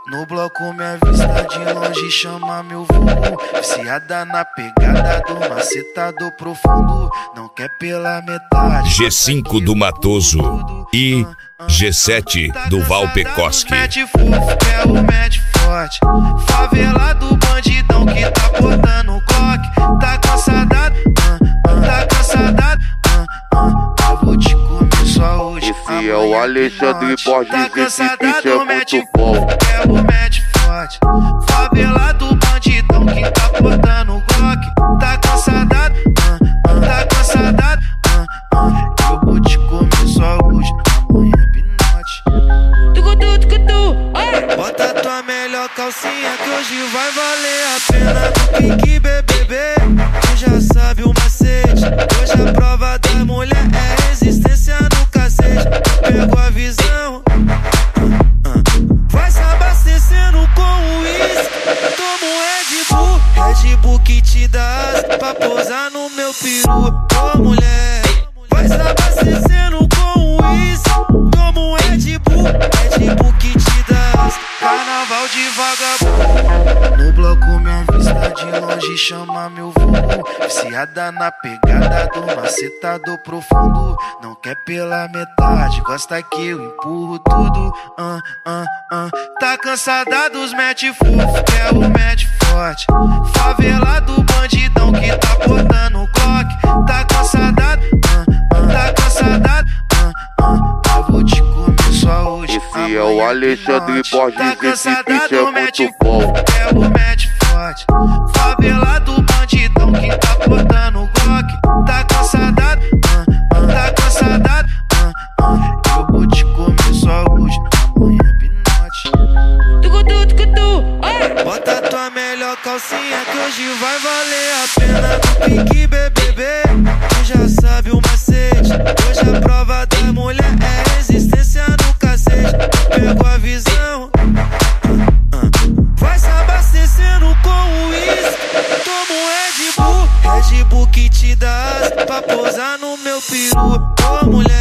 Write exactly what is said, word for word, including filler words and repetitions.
No bloco minha vista de longe chama meu vulgo. Viciada na pegada do macetado profundo. Não quer pela metade. G cinco do Matoso e G sete do Valpekoski. Mete fofo, quer o mete forte. Favelado bandidão que tá portando o Glock. Tá cansadado, uh, uh, tá cansadado, uh, uh. Eu vou te comer só hoje. Esse é o Alexandre Borges, tá esse beat é muito bom. Quer o mete forte. Favelado bandidão que tá portando o Glock. Tá cansadado, uh, uh, tá cansadado, uh, uh. Eu vou te comer só hoje. Amanhã bota tua melhor calcinha que hoje vai valer a pena. No pique B B B, tu já sabe o macete. Hoje a prova da mulher é resistência no cacete. Pegou a visão, vai se abastecendo com uísque. Toma um Red Bull, Red Bull que te dá asa pra posar no meu peru. Ô mulher, vai se abastecendo com uísque. Toma um Red Bull, Red Bull que te dá asa. Carnaval de vagabundo. No bloco minha vista de longe chama meu vulgo. Viciada na pegada do macetado profundo. Não quer pela metade, gosta que eu empurro tudo. uh, uh, uh. Tá cansada dos mete fofo, quer o mete forte. Favelado bandidão que tá portando o Glock. Tá cansada, uh, uh. tá cansada, uh, uh. Eu vou te comer só hoje. Esse é o Alexandre Borges, tá esse beat é muito bom. Quer o mete forte. Favelado bandidão que tá portando o Glock. Tá cansada, uh, uh, tá cansada, uh, uh. Eu vou te comer só hoje. Amanhã pinote. Tucutu, tucutu, oi. Bota tua melhor calcinha que hoje vai valer a pena. No pique B B B, tu já sabe o macete. Hoje a prova da mulher é resistência no cacete. Pegou a visão, vai se abastecendo com uísque. Toma um Red Bull, Red Bull que te dá asa pra posar no meu peru. Ô mulher,